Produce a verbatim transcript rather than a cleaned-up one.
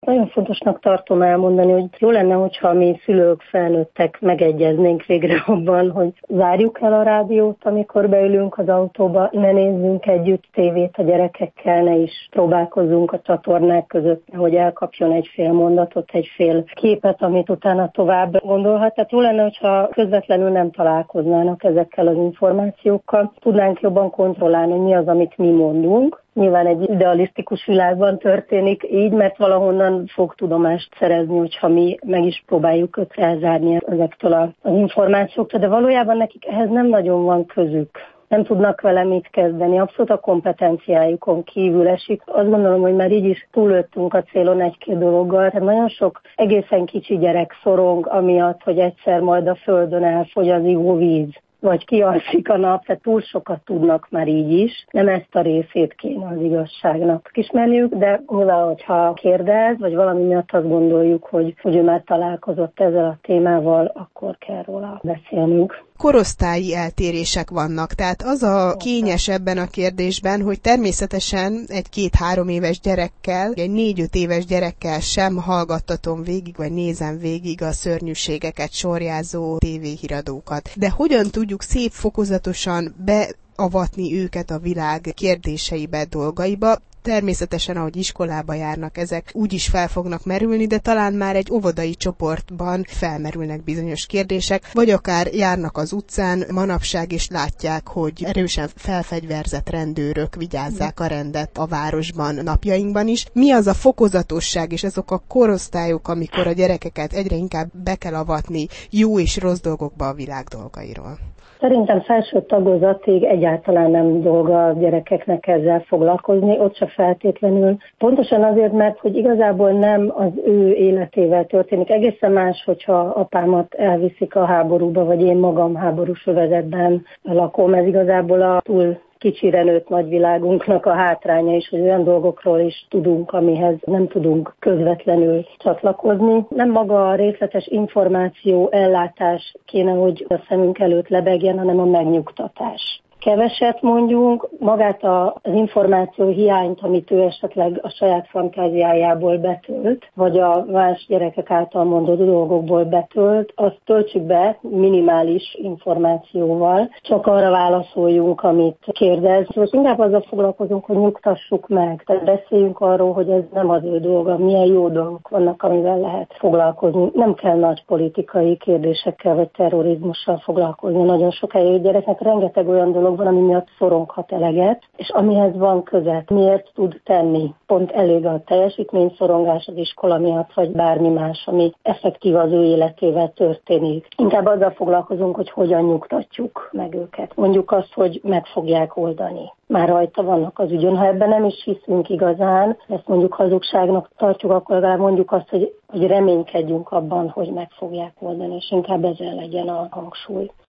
Nagyon fontosnak tartom elmondani, hogy jó lenne, hogyha mi szülők, felnőttek megegyeznénk végre abban, hogy zárjuk el a rádiót, amikor beülünk az autóba, ne nézzünk együtt tévét a gyerekekkel, ne is próbálkozzunk a csatornák között, hogy elkapjon egy fél mondatot, egy fél képet, amit utána tovább gondolhat. Tehát jó lenne, hogyha közvetlenül nem találkoznának ezekkel az információkkal. Tudnánk jobban kontrollálni, hogy mi az, amit mi mondunk. Nyilván egy idealisztikus világban történik így, mert valahonnan fog tudomást szerezni, hogyha mi meg is próbáljuk őt elzárni ezektől az információktól, de valójában nekik ehhez nem nagyon van közük. Nem tudnak vele mit kezdeni, abszolút a kompetenciájukon kívül esik. Azt gondolom, hogy már így is túllőttünk a célon egy-két dologgal. Tehát nagyon sok egészen kicsi gyerek szorong amiatt, hogy egyszer majd a földön elfogy az ivóvíz, vagy kialszik a nap, tehát túl sokat tudnak már így is. Nem ezt a részét kéne az igazságnak ismerniük, de nyilván, hogyha kérdez, vagy valami miatt azt gondoljuk, hogy, hogy ő már találkozott ezzel a témával, akkor kell róla beszélnünk. Korosztályi eltérések vannak, tehát az a kényes ebben a kérdésben, hogy természetesen egy két-három éves gyerekkel, egy négy-öt éves gyerekkel sem hallgattatom végig, vagy nézem végig a szörnyűségeket sorjázó tévéhíradókat. De hogyan tudjuk szép fokozatosan beavatni őket a világ kérdéseibe, dolgaiba? Természetesen, ahogy iskolába járnak, ezek úgy is fel fognak merülni, de talán már egy óvodai csoportban felmerülnek bizonyos kérdések, vagy akár járnak az utcán manapság, és látják, hogy erősen felfegyverzett rendőrök vigyázzák a rendet a városban napjainkban is. Mi az a fokozatosság és azok a korosztályok, amikor a gyerekeket egyre inkább be kell avatni jó és rossz dolgokba a világ dolgairól? Szerintem felső tagozatig egyáltalán nem dolga a gyerekeknek ezzel foglalkozni, ott se feltétlenül. Pontosan azért, mert hogy igazából nem az ő életével történik. Egészen más, hogyha apámat elviszik a háborúba, vagy én magam háborús övezetben lakom. Ez igazából a túl kicsire nőtt nagyvilágunknak a hátránya is, hogy olyan dolgokról is tudunk, amihez nem tudunk közvetlenül csatlakozni. Nem maga a részletes információ ellátás kéne, hogy a szemünk előtt lebegjen, hanem a megnyugtatás. Keveset mondjunk, magát az információ hiányt, amit ő esetleg a saját fantáziájából betölt, vagy a más gyerekek által mondott dolgokból betölt, azt töltsük be minimális információval, csak arra válaszoljunk, amit kérdez. Most inkább azzal foglalkozunk, hogy nyugtassuk meg, tehát beszéljünk arról, hogy ez nem az ő dolga, milyen jó dolgok vannak, amivel lehet foglalkozni. Nem kell nagy politikai kérdésekkel vagy terrorizmussal foglalkozni. Nagyon sok helyi gyereknek rengeteg olyan dolog van, ami miatt szoronghat eleget, és amihez van köze, miért tud tenni. Pont elég a teljesítményszorongás az iskola miatt, vagy bármi más, ami effektív az ő életével történik. Inkább azzal foglalkozunk, hogy hogyan nyugtatjuk meg őket. Mondjuk azt, hogy meg fogják oldani. Már rajta vannak az ügyön. Ha ebben nem is hiszünk igazán, ezt mondjuk hazugságnak tartjuk, akkor legalább mondjuk azt, hogy, hogy reménykedjünk abban, hogy meg fogják oldani, és inkább ezen legyen a hangsúly.